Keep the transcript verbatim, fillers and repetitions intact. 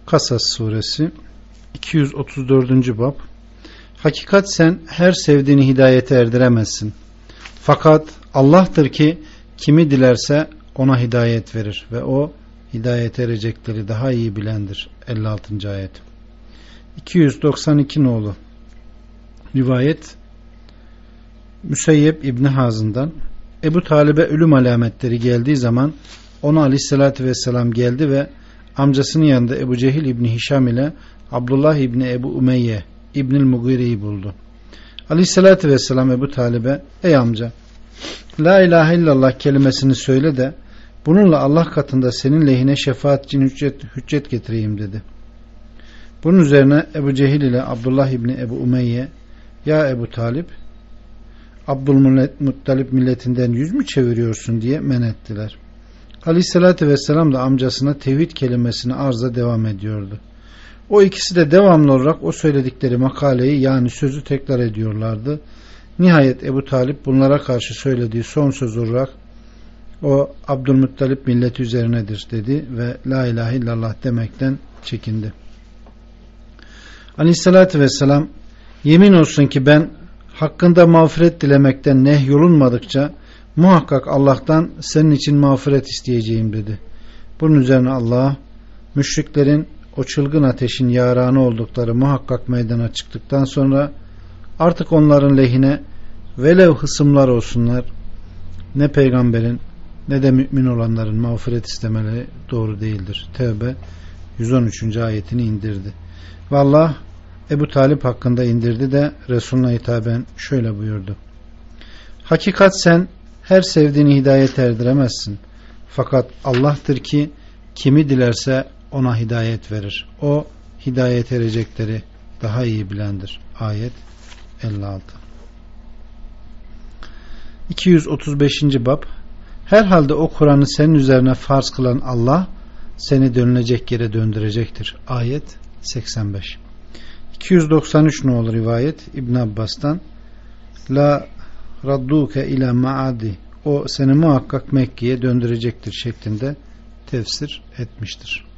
Kasas suresi iki yüz otuz dördüncü bab. Hakikat sen her sevdiğini hidayete erdiremezsin. Fakat Allah'tır ki kimi dilerse ona hidayet verir ve o hidayet erecekleri daha iyi bilendir. elli altıncı ayet. iki yüz doksan iki nolu rivayet Müseyyep İbni Hazım'dan, Ebu Talib'e ölüm alametleri geldiği zaman ona aleyhissalatü vesselam geldi ve amcasının yanında Ebu Cehil İbni Hişam ile Abdullah İbni Ebu Umeyye İbnül Mugire'yi buldu. Aleyhissalatü vesselam Ebu Talib'e, ey amca, La ilahe illallah kelimesini söyle de bununla Allah katında senin lehine şefaat için hüccet, hüccet getireyim dedi. Bunun üzerine Ebu Cehil ile Abdullah İbni Ebu Umeyye, ya Ebu Talib, Abdülmuttalip milletinden yüz mü çeviriyorsun diye men ettiler. Aleyhissalatü vesselam da amcasına tevhid kelimesini arza devam ediyordu. O ikisi de devamlı olarak o söyledikleri makaleyi, yani sözü tekrar ediyorlardı. Nihayet Ebu Talip bunlara karşı söylediği son söz olarak o Abdülmuttalip milleti üzerinedir dedi ve la ilahe illallah demekten çekindi. Aleyhissalatü vesselam, yemin olsun ki ben hakkında mağfiret dilemekten nehyolunmadıkça muhakkak Allah'tan senin için mağfiret isteyeceğim dedi. Bunun üzerine Allah, müşriklerin o çılgın ateşin yaranı oldukları muhakkak meydana çıktıktan sonra artık onların lehine velev hısımlar olsunlar, ne peygamberin ne de mümin olanların mağfiret istemeleri doğru değildir. Tevbe yüz on üçüncü ayetini indirdi. Ve Allah Ebu Talip hakkında indirdi de Resulüne hitaben şöyle buyurdu. Hakikat sen her sevdiğini hidayet erdiremezsin. Fakat Allah'tır ki kimi dilerse ona hidayet verir. O hidayet erecekleri daha iyi bilendir. Ayet elli altı. iki yüz otuz beşinci bab. Herhalde o Kur'an'ı senin üzerine farz kılan Allah seni dönülecek yere döndürecektir. Ayet seksen beş. iki yüz doksan üç nolu rivayet İbn Abbas'tan, La radduke ila maadi, o seni muhakkak Mekke'ye döndürecektir şeklinde tefsir etmiştir.